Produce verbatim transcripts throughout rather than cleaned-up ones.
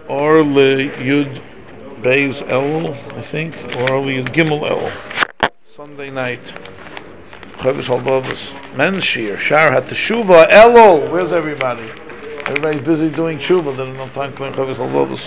or le Yud Beis El, I think, or le Yud Gimel El. Sunday night. Chavis Halvavas. Men's Shir. Shar hat teshuva. Elul. Where's everybody? Everybody's busy doing tshuva. There's no time to learn Chavis Halvavas.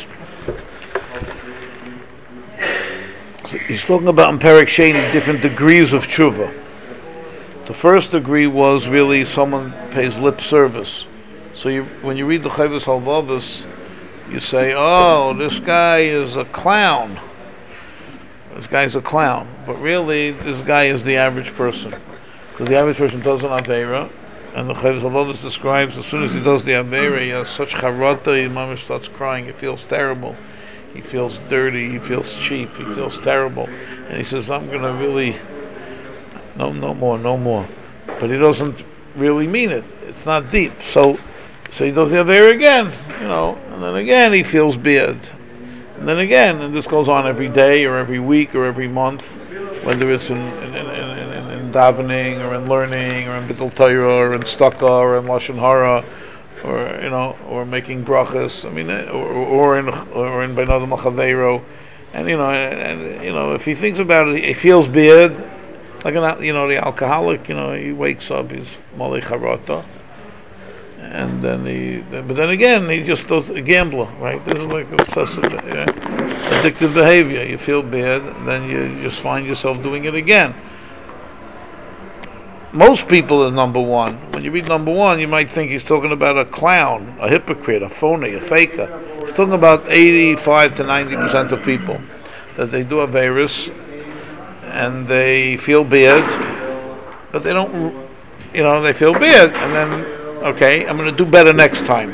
So he's talking about in Perek Sheni different degrees of tshuva. The first degree was really someone pays lip service. So you, when you read the Chavis Halvavas, you say, "Oh, this guy is a clown. This guy's a clown." But really, this guy is the average person, because the average person does an aveira, and the Chavis Halvavas describes as soon as he does the aveira, he has such charata, he mamish starts crying. He feels terrible. He feels dirty. He feels cheap. He feels terrible, and he says, "I'm going to really, no, no more, no more." But he doesn't really mean it. It's not deep. So, so he does the aveira again, you know, and then again he feels bad. And then again, and this goes on every day or every week or every month, whether it's in in, in, in, in, in davening or in learning or in Bittul Torah or in Staka or in Lashon Hara, or you know, or making brachas. I mean, or, or in or in Beinadam Machavero, and you know, and, and you know, if he thinks about it, he feels bad, like an, you know, the alcoholic. You know, he wakes up, he's Malei Charata. And then he, but then again, he just does a gambler, right? This is like obsessive, yeah, addictive behavior. You feel bad, and then you just find yourself doing it again. Most people are number one. When you read number one, you might think he's talking about a clown, a hypocrite, a phony, a faker. He's talking about eighty-five to ninety percent of people that they do a virus, and they feel bad, but they don't, you know, they feel bad, and then. Okay, I'm going to do better next time.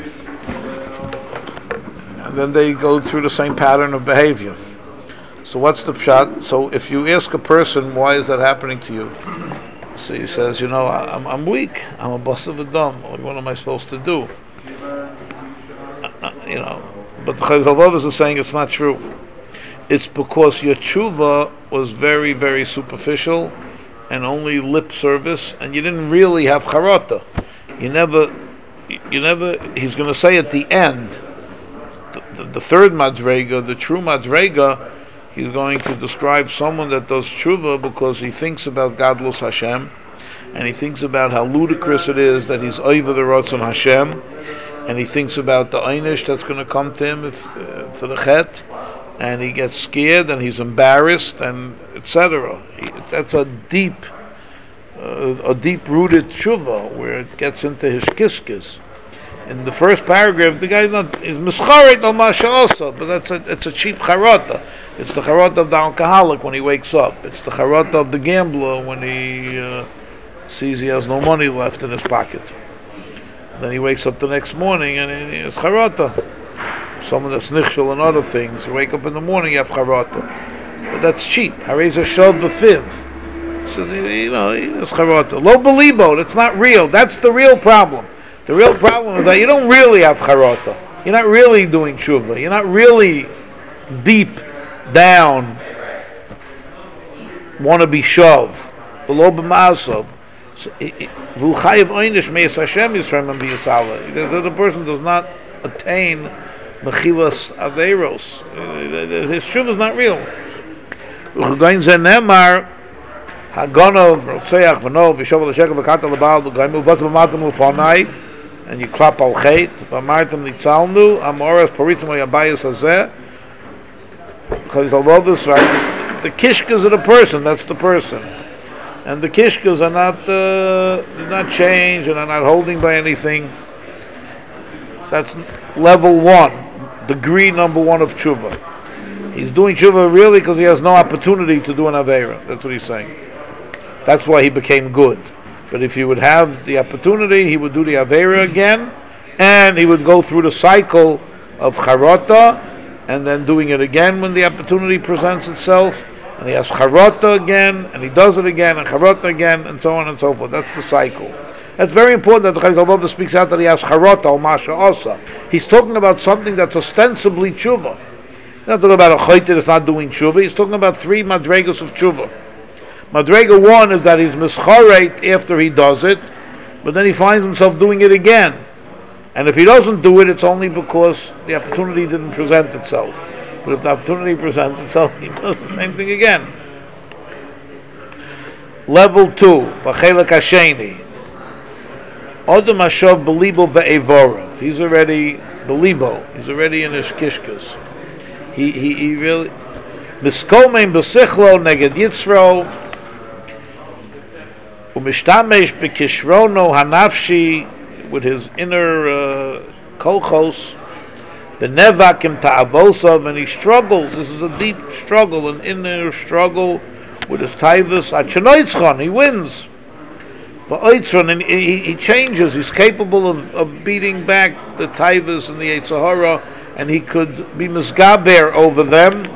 And then they go through the same pattern of behavior. So what's the pshat? So if you ask a person, why is that happening to you? So he says, you know, I'm I'm weak. I'm a boss of a dumb. What am I supposed to do? Uh, you know, but the Chavis Halvavas is saying it's not true. It's because your tshuva was very, very superficial and only lip service, and you didn't really have charata. You never, you never. He's going to say at the end, the, the, the third madrega, the true madrega. He's going to describe someone that does tshuva because he thinks about Gadlus Hashem, and he thinks about how ludicrous it is that he's over the Ratzon Hashem, and he thinks about the einish that's going to come to him if, uh, for the chet, and he gets scared and he's embarrassed and et cetera. That's a deep. Uh, a deep-rooted tshuva where it gets into his kiskis. In the first paragraph, the guy not is mischaret al masha'asa, but that's a it's a cheap charata. It's the charata of the alcoholic when he wakes up. It's the charata of the gambler when he uh, sees he has no money left in his pocket. And then he wakes up the next morning and he has charata. Someone that's nichshel and other things. You wake up in the morning, you have charata, but that's cheap. Hareza shod b'fiv. So, you know, it's charata. Lo belibo, that's not real. That's the real problem. The real problem is that you don't really have charata. You're not really doing tshuva. You're not really deep down, want to be shov. Below b'ma'asov. V'uchayiv oinish me'es Hashem Yisrael and b'yisala. The person does not attain mechilas averos. His tshuva is not real. V'chugayin ze nemar Hagonov, Rotzeach, Vanov, Vishovel Shekel, Vakata Labal, Gaimu, Vatamatam Ufanai, and you clap al Chait, Vamartam Nitzalnu, Amoras, Paritam Yabayas Hazeh, Chazalvodus, right? The Kishkas of the person, that's the person. And the Kishkas are not, uh, they're not changed and are not holding by anything. That's level one, degree number one of tshuva. He's doing tshuva really because he has no opportunity to do an Aveira. That's what he's saying. That's why he became good. But if he would have the opportunity, he would do the Aveira again, and he would go through the cycle of Charata, and then doing it again when the opportunity presents itself, and he has Charata again, and he does it again, and Charata again, and so on and so forth. That's the cycle. That's very important that the Chavis Halvavas speaks out that he has Charata, or Masha Osa. He's talking about something that's ostensibly tshuva. He's not talking about a chayte that's not doing tshuva. He's talking about three madregas of tshuva. Madrega one is that he's mischaret after he does it, but then he finds himself doing it again. And if he doesn't do it, it's only because the opportunity didn't present itself. But if the opportunity presents itself, he does the same thing again. Level two, B'chelek Hasheni. Odom Hashov Belibo Ve'evorav. He's already Belibo. He's already in his kishkas. He he he really Miskomein B'sichlo Neged Yitzro Umishtamesh B'kishrono Hanafshi, with his inner uh, kolchos, the nevakim ta'avosov, and he struggles. This is a deep struggle, an inner struggle with his taivus. Achanoitzchon, he wins. But oitzron, and he, he changes. He's capable of, of beating back the taivus and the Yetzer Hara, and he could be misgaber over them.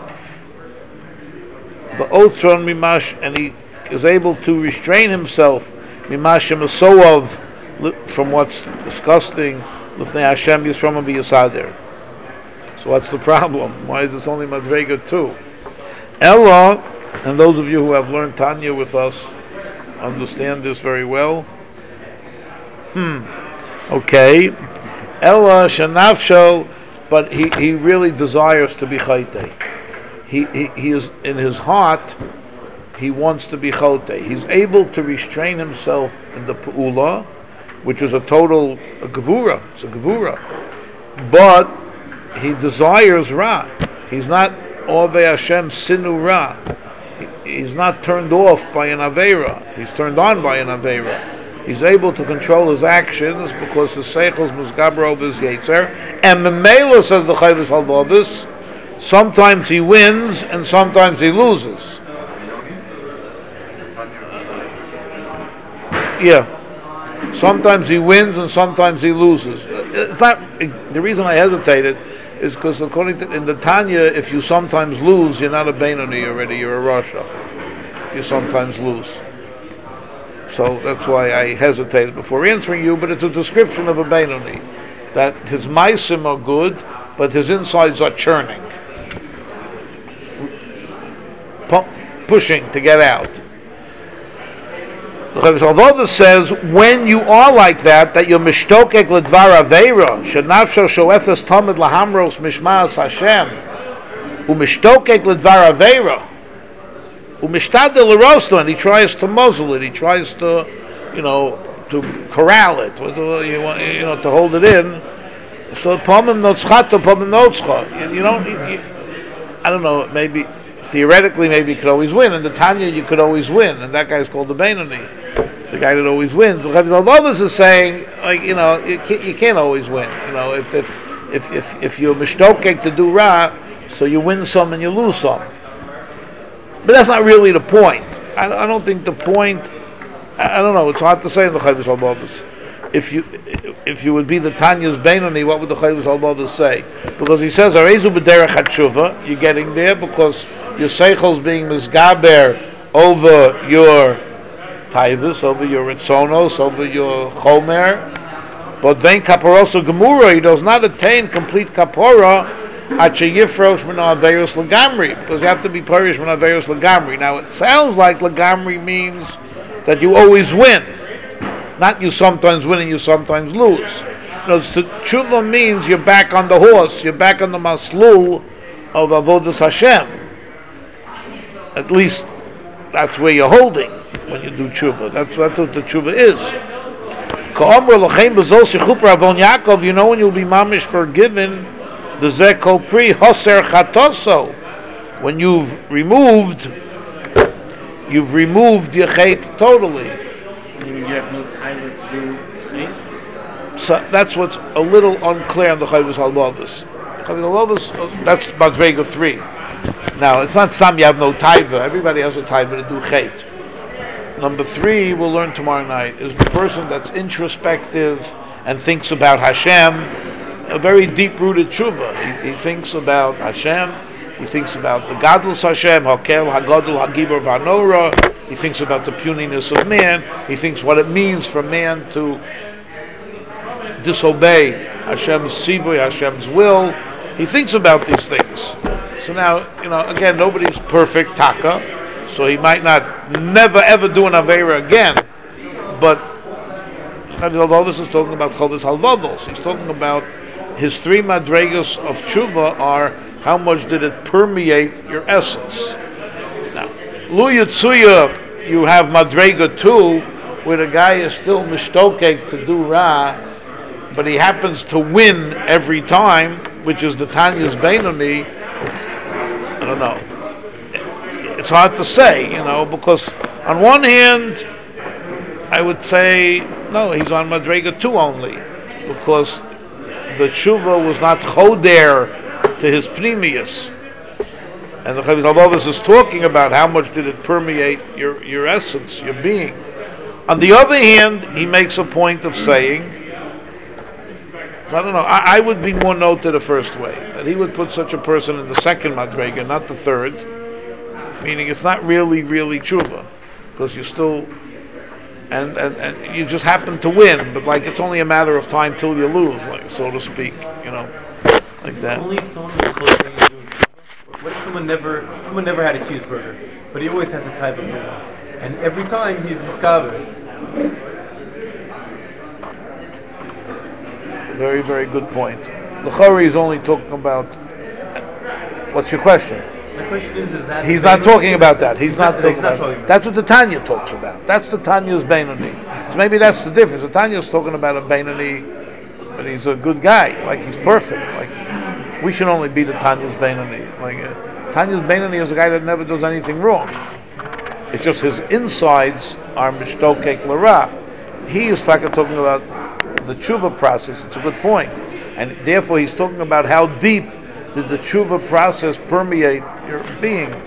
But oitzron mimash, and he is able to restrain himself. Mimash Masoov, from what's disgusting, L'fnei Hashem Yisrom V'Yisader. So what's the problem? Why is this only Madrega two? Ella, and those of you who have learned Tanya with us understand this very well. Hmm. Okay. Ella Shanafsho, but he, he really desires to be Chayte. He, he he is in his heart. He wants to be Chayte. He's able to restrain himself in the Pu'ula, which is a total a gevura. It's a gevura. But he desires Ra. He's not Ovei Hashem Sinu Ra. He, he's not turned off by an Aveira. He's turned on by an Aveira. He's able to control his actions because his Seichel is Mizgaber over his Yetzer. And Memela, says the Chayvus Halvavis, sometimes he wins and sometimes he loses. Yeah. Sometimes he wins and sometimes he loses. It's not the reason I hesitated is because according to in the Tanya, if you sometimes lose, you're not a Beinoni already. You're a Rasha. If you sometimes lose, so that's why I hesitated before answering you. But it's a description of a Beinoni, that his meisim are good, but his insides are churning, P- pushing to get out. Although this says when you are like that, that you're mishtokek ledvar aveira, shenafsho shoefes tamid lahamros mishmas Hashem, umishtokek ledvar aveira, umishtadel l'rosto, and he tries to muzzle it, he tries to, you know, to corral it, you know, to hold it in. So pomim notzchato, pomim notzcha. You don't. You, you, I don't know. Maybe theoretically, maybe you could always win. In the Tanya, you could always win, and that guy's called the Beinoni, the guy that always wins. The Chavez is saying, like, you know, you can't, you can't always win. You know, if if if if, if you're mishtokek to do ra, so you win some and you lose some. But that's not really the point. I, I don't think the point. I, I don't know. It's hard to say in the Chavez Halvavis. If you if you would be the Tanya's Beinoni, what would the Chavez Halvavis say? Because he says, "Arezu b'derech hatshuva," you're getting there because your seichel's being misgaber over your taivus, over your ritzonos, over your chomer. But then kaparosa gemura, he does not attain complete kapora at sheyifrosh min averos legamri, because you have to be parish min averos legamri. Now it sounds like legamri means that you always win, not you sometimes win and you sometimes lose. No, tshuva means you're back on the horse, you're back on the maslul of avodas Hashem. At least that's where you're holding when you do tshuva. That's, that's what the tshuva is. You know when you'll be mamish forgiven, the zekol pri hoser chatoso, when you've removed, you've removed your chait totally. You have no time to do chait? So that's what's a little unclear on the Chavez Halvavis. Chavez Halvavis, that's Madrega three. Now, it's not some you have no taiva. Everybody has a taiva to do chait. Number three, we'll learn tomorrow night, is the person that's introspective and thinks about Hashem, a very deep-rooted tshuva. He, he thinks about Hashem. He thinks about the godless Hashem, Hakel, Hagadol, Hagibor, Vanora. He thinks about the puniness of man. He thinks what it means for man to disobey Hashem's sivui, Hashem's will. He thinks about these things. So now, you know, again, nobody's perfect taka, so he might not never ever do an Aveira again, but although this is talking about Chovis Halvados, he's talking about his three madregas of tshuva are how much did it permeate your essence. Now, Lu Yitzuya, you have madrega two, where the guy is still mishtokek to do ra, but he happens to win every time, which is the Tanya's Beinoni. I don't know. It's hard to say, you know, because on one hand, I would say, no, he's on Madrega two only, because the tshuva was not choder to his pnimius. And the Chavis Halvados is talking about how much did it permeate your, your essence, your being. On the other hand, he makes a point of saying, so I don't know, I, I would be more note to the first way, that he would put such a person in the second Madrega, not the third, meaning it's not really, really tshuva, because you still, and, and, and you just happen to win, but like it's only a matter of time till you lose, like so to speak, you know, like Is that. Only if someone was close to you doing tshuva? What if someone never, someone never had a cheeseburger, but he always has a type of food, and every time he's miskaber? Very, very good point. L'chari is only talking about. What's your question? My question is, is that He's not talking about that. He's not talking he's not about. talking about That's what the Tanya talks about. That's the Tanya's Beinoni. So maybe that's the difference. The Tanya's talking about a Beinoni, but he's a good guy. Like he's perfect. Like we should only be the Tanya's Beinoni. Like uh, Tanya's Beinoni is a guy that never does anything wrong. It's just his insides are mishtokek l'ra. He is talking about the tshuva process. It's a good point, and therefore he's talking about how deep did the tshuva process permeate your being.